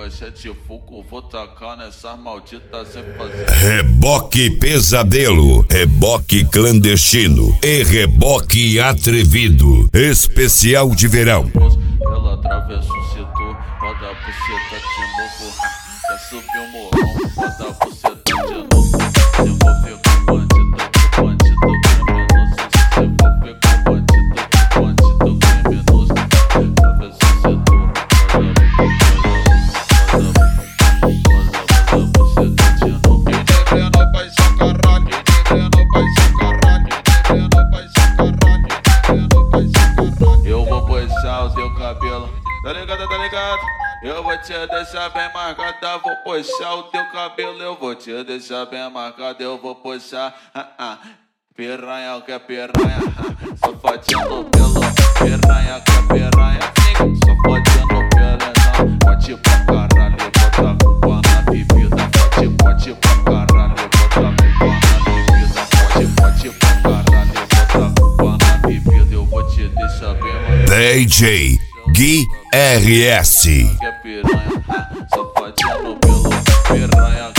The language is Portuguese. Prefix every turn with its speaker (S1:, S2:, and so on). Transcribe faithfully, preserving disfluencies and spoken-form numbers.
S1: Você te fuco, vou tacar nessas malditas sem fazer.
S2: Reboque pesadelo, reboque clandestino e reboque atrevido. Especial de verão.
S1: Ela atravessa o setor, roda a buceta de novo. Quer subir o morrão, roda a buceta de novo. Se eu vou ver com bandido, com bandido criminoso. Se eu vou ver com bandido, com bandido criminoso. Atravessa o setor, roda a buceta de novo. Quem negrando vai ser caralho, quem negrando vai ser caralho, quem negrando vai ser caralho, quem negrando vai ser caralho. Eu vou puxar o teu cabelo, tá ligado, tá ligado? Eu vou te deixar bem marcada, vou puxar o teu cabelo. Eu vou te deixar bem marcada, eu vou puxar. Ah, ah. Piranha que é piranha, ah. Só fodendo pelo. Piranha que é piranha, só fodendo pelo. Pode pra caralho, bota a culpa na bebida. Pode, pode pra caralho, bota a culpa na bebida. Pode, pode pra caralho, bota a culpa na bebida. Eu vou te deixar bem marcada.
S2: D J Gui R S.
S1: Que é piranha, só fodendo pelo. Piranha